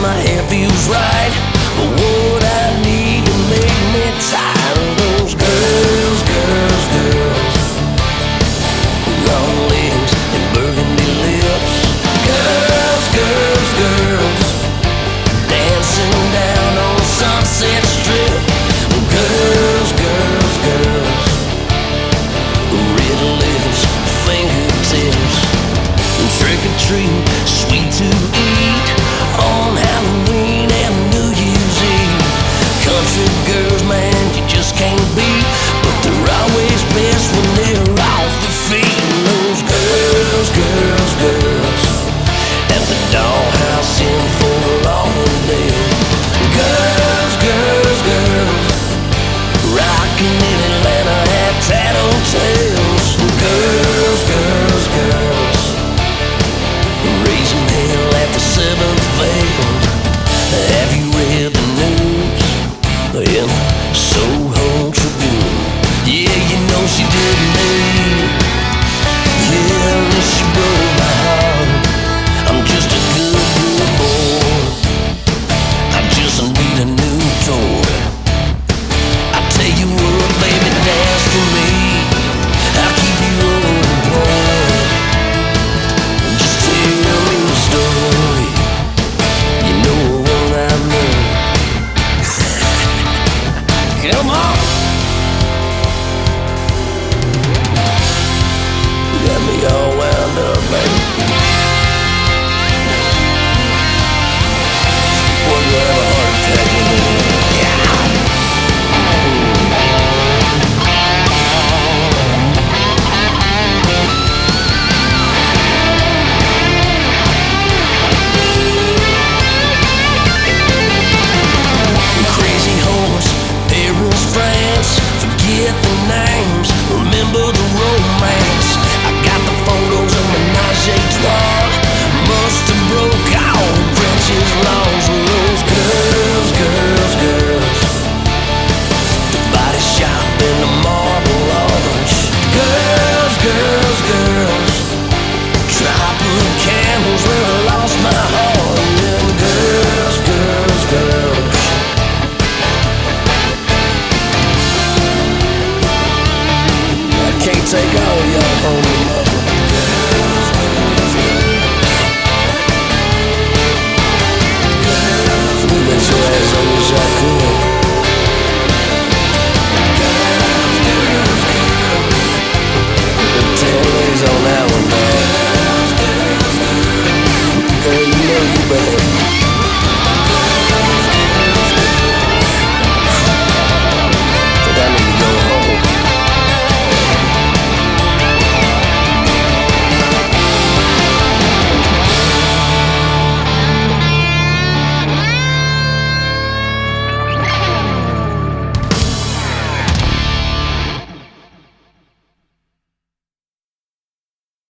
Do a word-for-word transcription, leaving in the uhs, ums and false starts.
my hair feels right. But what I need to make me tired of those girls, girls, girls, long legs and burgundy lips. Girls, girls, girls, dancing down on Sunset Strip. Girls, girls, girls, red lips, fingertips, trick or treat, sweet to eat on Halloween and New Year's Eve. Country girls, man, you just can't beat, but they're always best when they're off their feet. And those girls, girls, girls at the dollhouse in Fort Lauderdale. Girls, girls, girls rocking in Atlanta at tattletales. Girls, girls, girls raising hell at the seventh veil. Have you read the news in the Soho Tribune? Yeah, you know she did me. Yeah, and she broke my heart. I'm just a good, good boy. I just need a new toy. I tell you what, baby, dance for me. I'll keep you employed. Just tell me a story. You know what I mean. Come on. Got me all